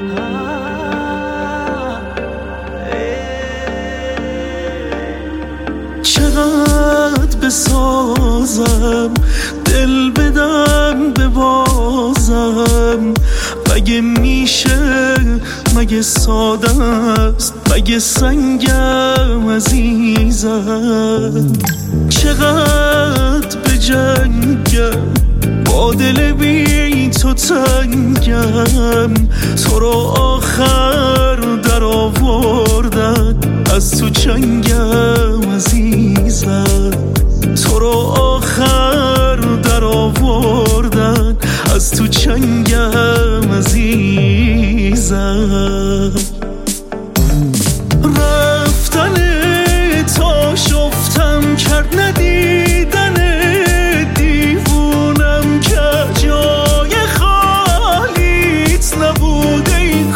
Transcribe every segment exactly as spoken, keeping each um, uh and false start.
چقدر بسازم دل بدم ببازم، مگه میشه، مگه ساده است، مگه سنگم عزیزم. چقدر بجنگم با دل بی تو تنگم، تو رو آخر در آوردن از تو چنگم عزیزم. تو رو آخر در آوردن از تو چنگم عزیزم. رفتن تا شفتم کرد ندیدن دیوونم که جای خالیت نبوده این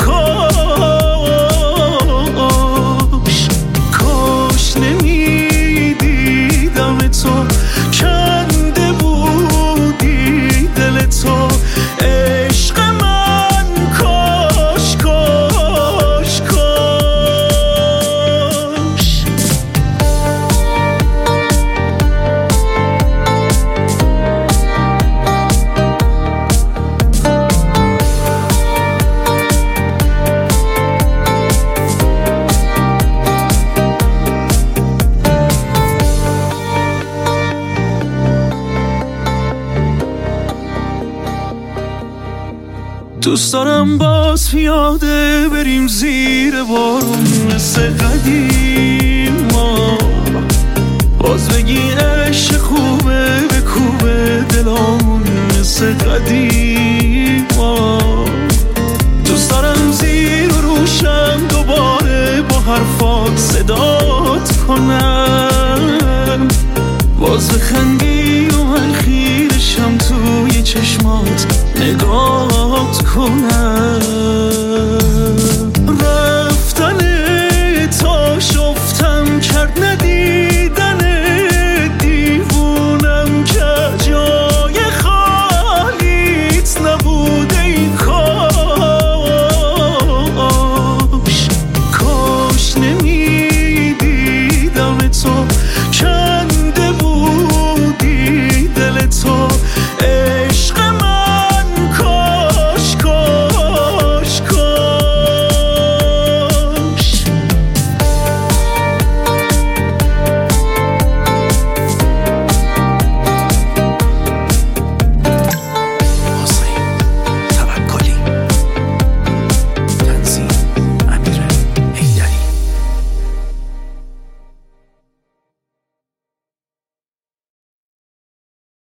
کاش. کاش نمیدیدم تو کنده بودی دل تو عشق من. کاش کاش کاش. دوست دارم باز پیاده بریم زیر بارون مثل قدیما، باز بگی عشق خوبه به کوبه دلامون مثل قدیما. دوست دارم زیر و روشم دوباره با حرفات صدات کنم، باز بخندی و من خیرشم توی چشمات نگات کنم.